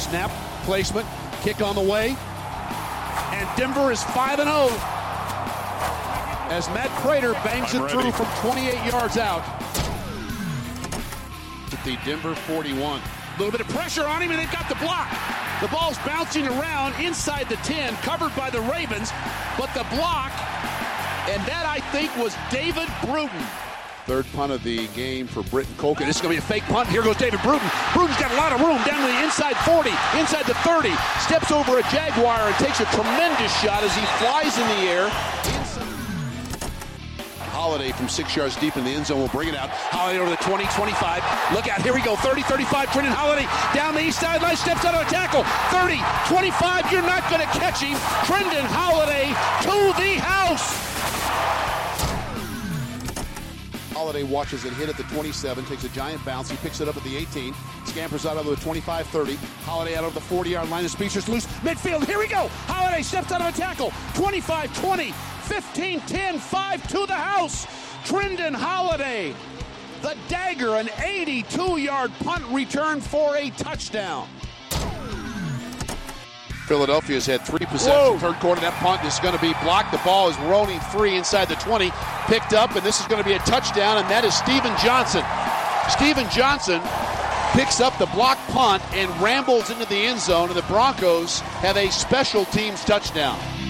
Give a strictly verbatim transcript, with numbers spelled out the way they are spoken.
Snap, placement, kick on the way. And Denver is five and oh as Matt Prater bangs I'm it ready. through from twenty-eight yards out. At the Denver forty-one. A little bit of pressure on him, and they've got the block. The ball's bouncing around inside the ten, covered by the Ravens, but the block, and that, I think, was David Bruton. Third punt of the game for Britton Colkin. This is going to be a fake punt. Here goes David Bruton. Bruton's got a lot of room down to the inside forty, inside the thirty. Steps over a Jaguar and takes a tremendous shot as he flies in the air. Holiday from six yards deep in the end zone will bring it out. Holiday over the twenty, twenty-five. Look out. Here we go. thirty, thirty-five. Trendon Holiday down the east sideline. Steps out of a tackle. thirty, twenty-five. You're not going to catch him. Trendon Holiday to the house. Holiday watches it hit at the twenty-seven, takes a giant bounce. He picks it up at the eighteen, scampers out over the twenty-five, thirty. Holiday out over the forty-yard line. The speedster's loose. Midfield. Here we go. Holiday steps out of a tackle. twenty-five, twenty, fifteen, ten, five to the house. Trendon Holiday, the dagger, an eighty-two-yard punt return for a touchdown. Philadelphia's had three possessions. Third quarter, that punt is going to be blocked. The ball is rolling free inside the twenty. Picked up, and this is going to be a touchdown, and that is Steven Johnson. Steven Johnson picks up the block punt and rambles into the end zone, and the Broncos have a special teams touchdown.